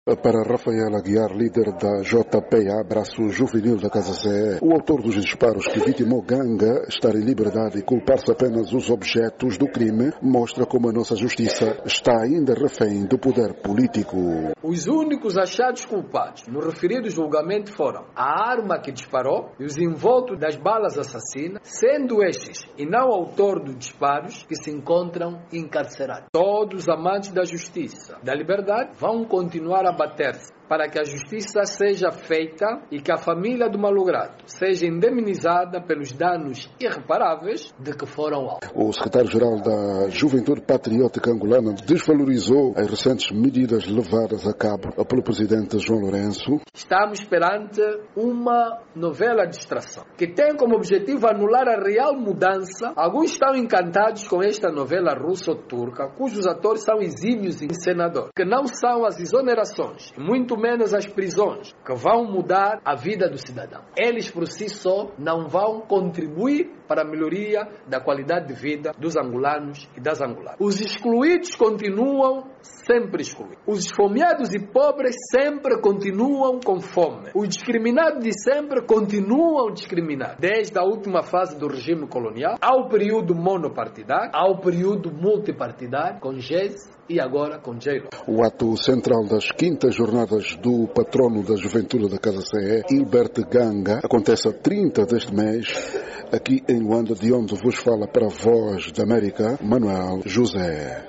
Para Rafael Aguiar, líder da JPA, braço juvenil da Casa CE, o autor dos disparos que vitimou Ganga estar em liberdade e culpar-se apenas os objetos do crime, mostra como a nossa justiça está ainda refém do poder político. Os únicos achados culpados no referido julgamento foram a arma que disparou e os envoltos das balas assassinas, sendo estes e não o autor dos disparos que se encontram encarcerados. Todos os amantes da justiça, da liberdade, vão continuar a bater-se para que a justiça seja feita e que a família do malogrado seja indemnizada pelos danos irreparáveis de que foram alvos. O secretário-geral da Juventude Patriótica Angolana desvalorizou as recentes medidas levadas a cabo pelo presidente João Lourenço. Estamos perante uma novela de distração que tem como objetivo anular a real mudança. Alguns estão encantados com esta novela russo-turca, cujos atores são exímios encenadores, que não são as exonerações, muito menos as prisões, que vão mudar a vida do cidadão. Eles por si só não vão contribuir para a melhoria da qualidade de vida dos angolanos e das angolanas. Os excluídos continuam sempre excluídos. Os esfomeados e pobres sempre continuam com fome. Os discriminados de sempre continuam discriminados. Desde a última fase do regime colonial, ao período monopartidário, ao período multipartidário, com GES e agora com JLO. O ato central das quintas jornadas do patrono da juventude da Casa CE, Hilbert Ganga, acontece a 30 deste mês, aqui em Luanda, de onde vos fala para a Voz da América, Manuel José.